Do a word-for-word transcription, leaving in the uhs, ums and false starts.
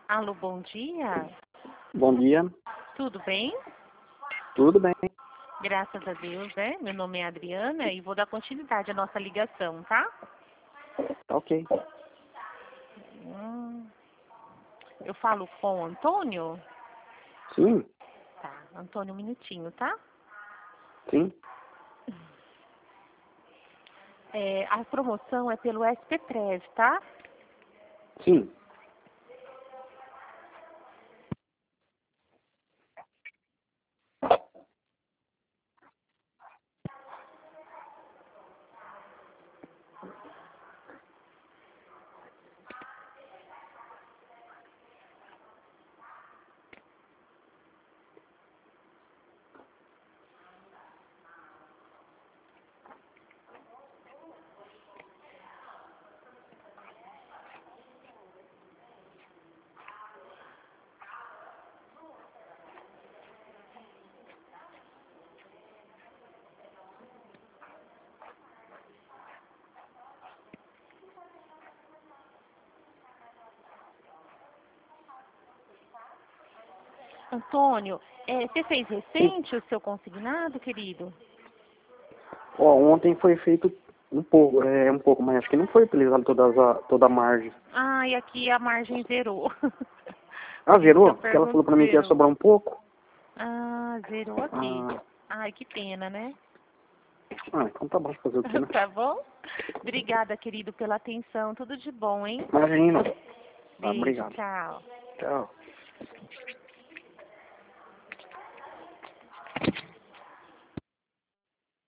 Alô, bom dia. Bom dia. Tudo bem? Tudo bem. Graças a Deus, né? Meu nome é Adriana e vou dar continuidade à nossa ligação, tá? Tá ok. Hum, eu falo com o Antônio? Sim, Tá, Antônio, um minutinho, tá? sim. É, a promoção é pelo S P três, tá? Sim. Antônio, é, você fez recente o seu consignado, querido? Ó, ontem foi feito um pouco, é um pouco, mas acho que não foi utilizado todas a, toda a margem. Ah, e aqui a margem zerou. Ah, Por isso que zerou? eu Porque ela falou pergunto, pra mim que ia zerou. sobrar um pouco. Ah, zerou aqui. Ah, Ai, que pena, né? ah então tá bom, fazer o quê, né? Tá bom? Obrigada, querido, pela atenção. Tudo de bom, hein? Imagina. Tá, Beijo, obrigado. tchau. Tchau.